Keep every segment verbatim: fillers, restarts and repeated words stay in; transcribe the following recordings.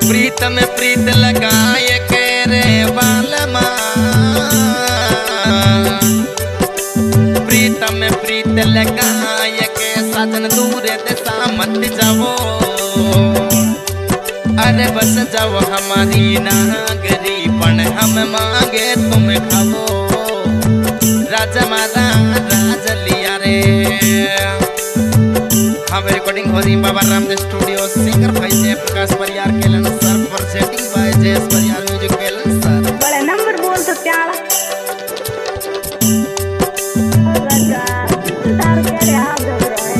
प्रीत में प्रीत लगाए के रे बालमा, प्रीत में प्रीत लगाए के साजन दूर देसा मत जाओ, अरे बस जाओ हमारी नागरी पण हम मांगे तुम खाओ, राजा मारा राज लिया रे। हम रिकॉर्डिंग हो रही बाबा रामदेव स्टूडियो, सिंगर भाई जय प्रकाश Pariyar Kellen sir, presenting by Jai Pariyar music केलन सर। बड़े नंबर बोल तो प्यारा राजा तार के रे आप जब रहे।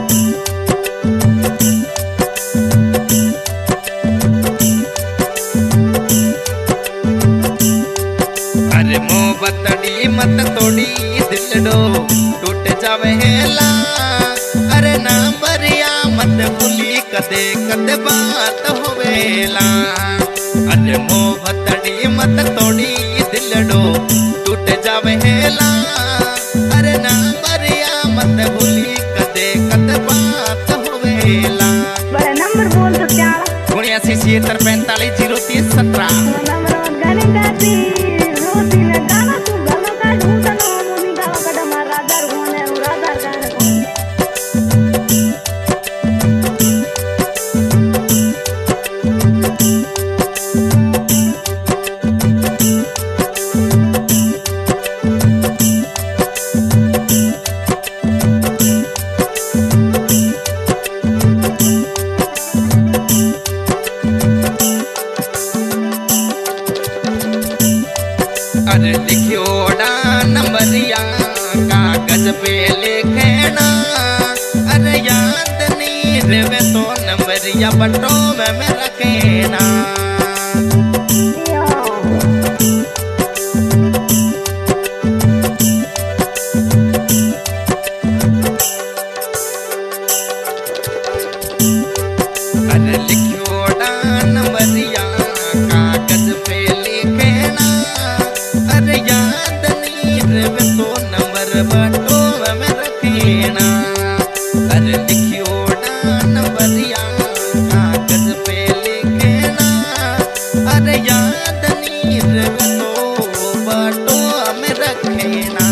अरे मोहब्बतड़ी मत तोड़ी दिल डो टूट जावे हेला, अरे ना बरिया मत भूली कदे कदे बात होवेला, अरे मोहब्बतड़ी मत तोड़ी दिल डो टूट जावे हेला, अरे ना बरिया मत भूली कदे कदे बात होवेला। बड़े नंबर बोल तो प्यारा उन्यासी छिहत्तर पैंतालीस जीरो तीस सत्रह। नंबर गाने गाती रोती ने गाना तू गाना का ढूंढना मोनी गावा का डमा राजा होने राजा गाने को। अरे लिखियो डा नंबरिया कागज पे लिखना, अरे याद नहीं रेवे तो नंबरिया बटो में रखना। अरे लिखियो डा नंबरिया कागज पे लिखना, अरे याद नहीं रेवे तो नंबर बटो में रखना, अरे लिखियो डा नंबरिया कागज पे लिखना, अरे याद नहीं रेवे तो बटो में रखना।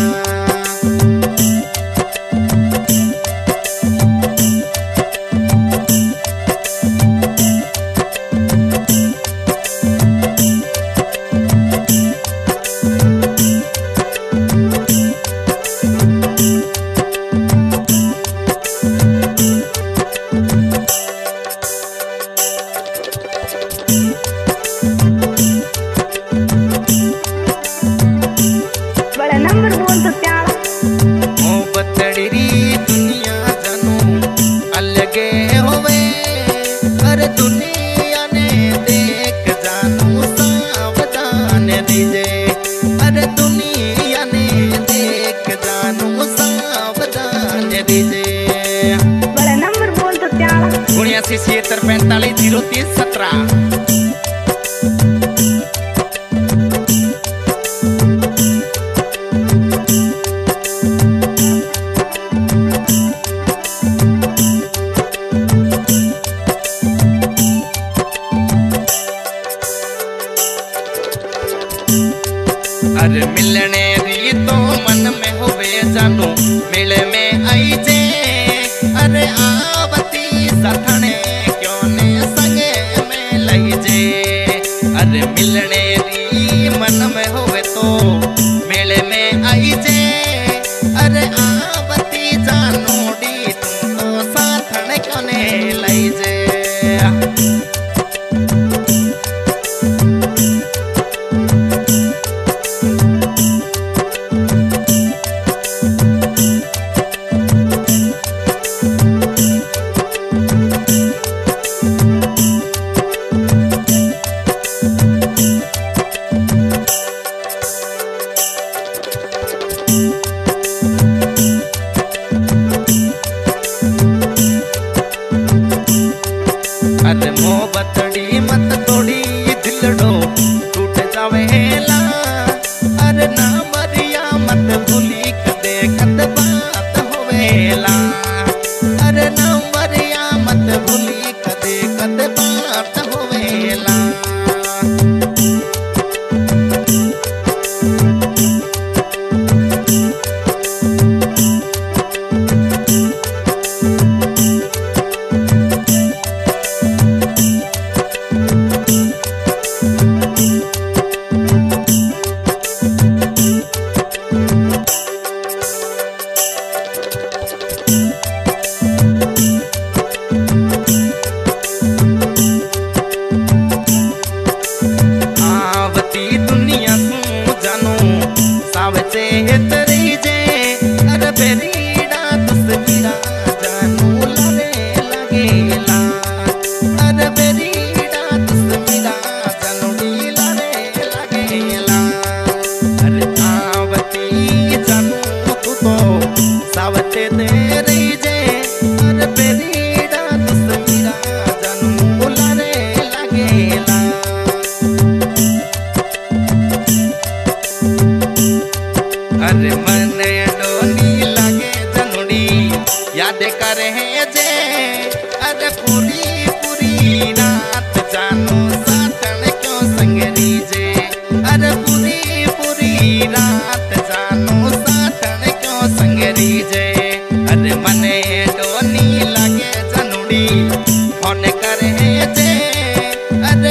बड़े नंबर बोल तो प्यारा मोहब्बतड़ी दुनिया जानू अलगे होवे, अरे दुनिया ने देख जानू सावधान दीजे, अरे दुनिया ने देख जानू सावधान दीजे। बड़े नंबर बोल तो प्यारा उन्यासी छिहत्तर पैंतालीस जीरो तीस सत्रह। अरे मिलने री तो मन में होवे जानू मिले में आई जे, अरे आवती सथने क्यों ने संगे में लई जे, अरे मिलने री मन में होवे तो मिले में आई जे, अरे आवती जानू डी तुम तो साथने क्यों ने लई जे।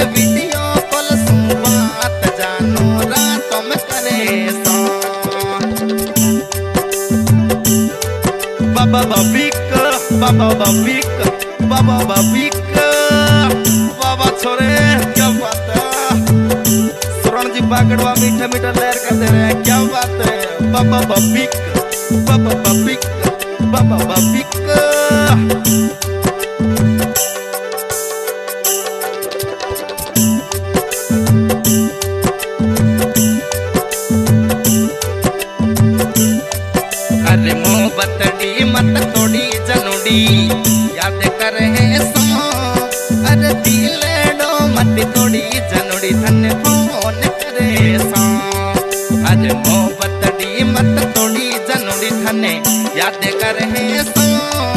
वीडियो कॉल सु बात जानो रातों में करे सो बाबा बबिक बाबा बबिक बाबा बबिक बाबा छोरे क्या बात है स्वर्ण जी बागड़वा मीठा मीठा लहर कर दे रहे हैं क्या बात है बाबा बबिक बाबा बबिक बाबा बबिक अरे मोहब्बतड़ी मत तोड़ी जनुड़ी याद कर है सो अरे दिलड़ो मत तोड़ी जनुड़ी धन फोन करे सो अरे मोहब्बतड़ी मत तोड़ी जनुड़ी धन याद कर है सो